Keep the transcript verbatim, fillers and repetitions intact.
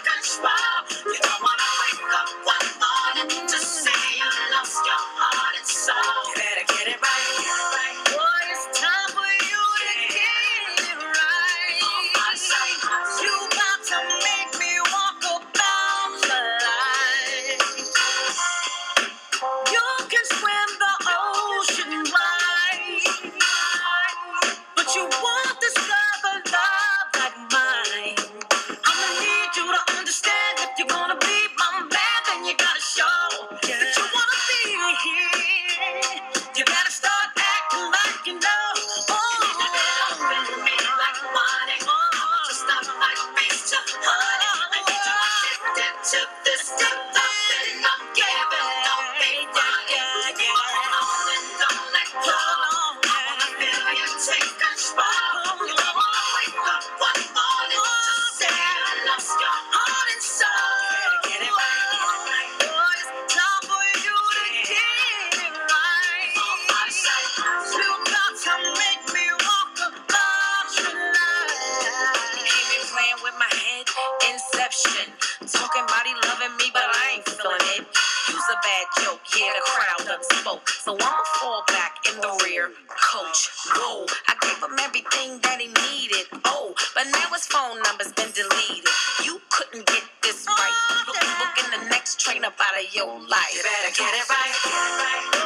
control. You don't wanna wake up one morning to say you lost your heart and soul. You better get it right. Get it right. Boy, it's time for you to get it right. You got to make me walk about the line. You can swim the ocean wide, but you won't discover love like mine. I'ma need you to understand, if you're gonna be my man, then you gotta show that you wanna be here. You gotta start acting like you know. Oh, you need to get up with me like money. Oh, just stop like beast to honey. I need you addicted to this stuff that I'm giving. Don't be running. You wanna hold and don't let go. I wanna feel you take control. You don't wanna wake up one morning to say I lost your heart and soul. You better get it right. Boy, it's time for you to get it right. You got to make me walk about your line. He been playing with my head, Inception. Talking about he loving me, but I ain't feeling it. Use a bad joke, yeah, the crowd done spoke. So I'ma fall back in the rear coach. Whoa, I gave him everything that he needed. Oh, but now his phone number's been deleted. You couldn't get this right. You'll be booking the next train up out of your life. You better get it right.